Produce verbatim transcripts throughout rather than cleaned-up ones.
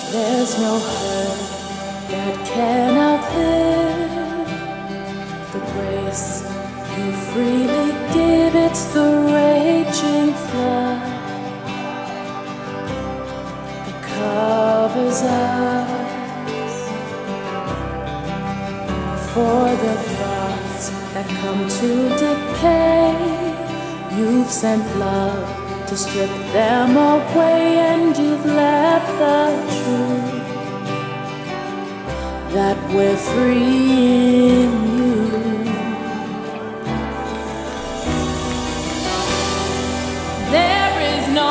There's no hurt that can outlive the grace you freely give. It's the raging flood that covers us. For the thoughts that come to decay, you've sent love to strip them away, and you've left the truth that we're free in you. There is no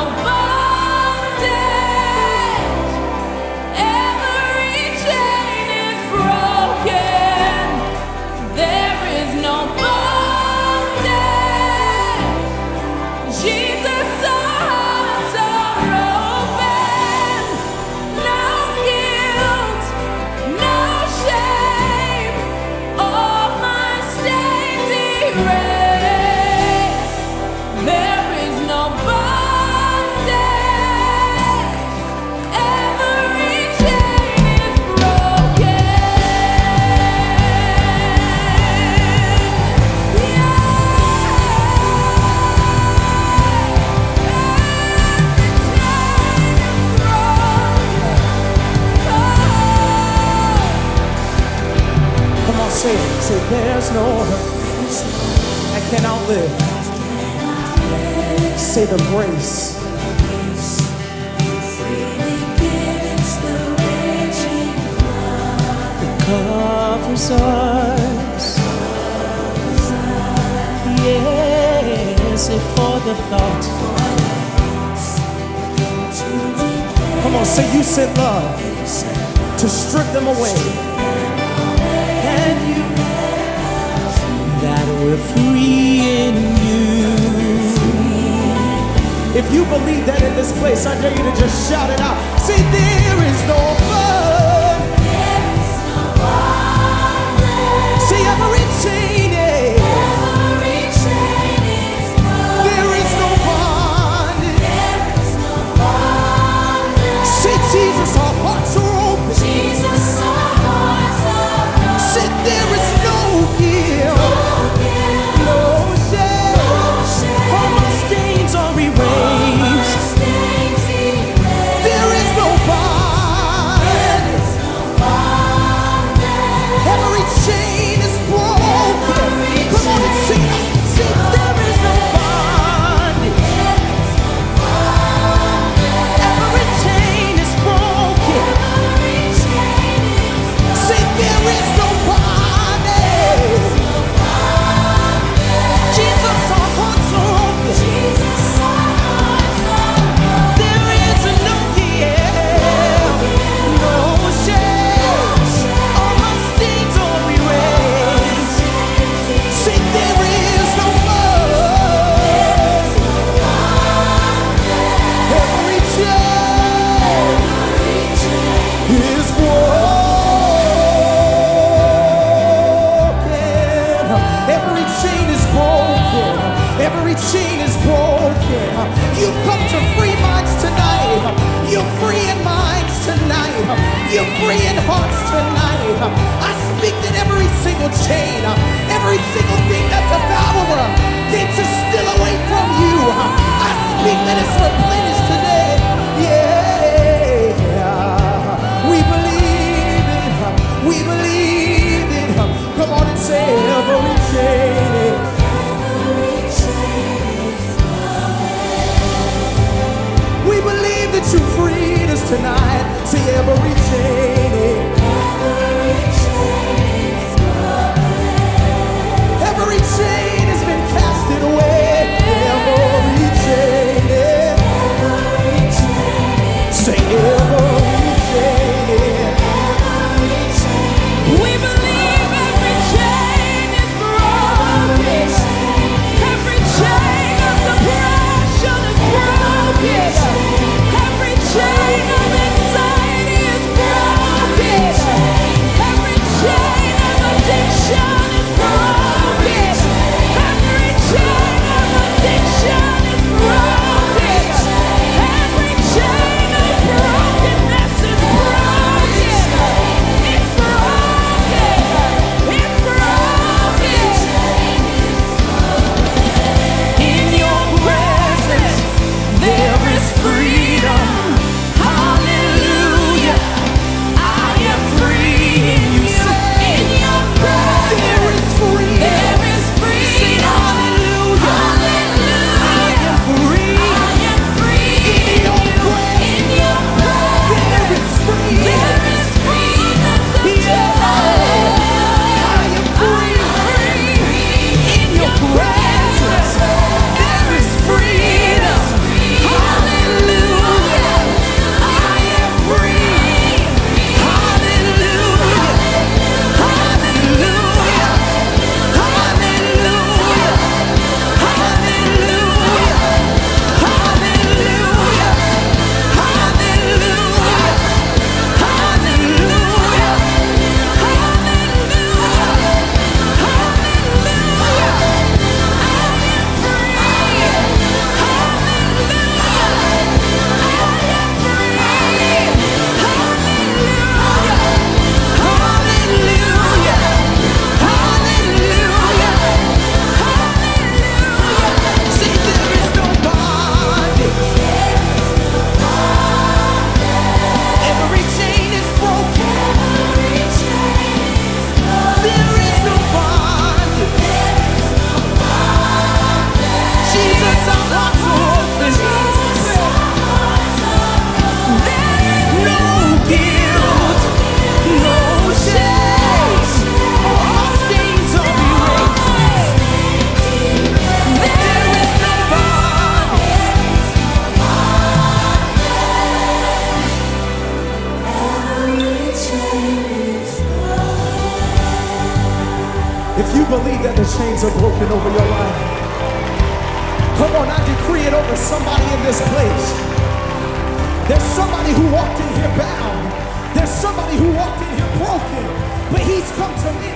bondage, every chain is broken. There is no bondage, Jesus. Say, say, there's no hurt I can outlive. Say the grace. It covers us. Yes, if for the thought. Come on, say you sent love to strip them away. That we're free in you. If you believe that in this place, I dare you to just shout it out. Say, there is no blood. There is no bondage. Say, every chain is. Every chain is broken. There is no bondage. There is no bondage. Say, Jesus, our hearts are open. Jesus, our hearts are open. Say, there is no guilt. Every chain is broken. You've come to free minds tonight. You're free in minds tonight. You're free in hearts tonight. I speak that every single chain, every single thing that the devourer came to steal away from you, I speak that it's replenished today. Yeah, we believe it. We believe it. Come on and say every chain. We believe that you freed us tonight. See every chain. Every chain is broken. Every chain has been casted away. Every chain. the chains are broken over your life. Come on, I decree it over somebody in this place. There's somebody who walked in here bound. There's somebody who walked in here broken, but he's come to me.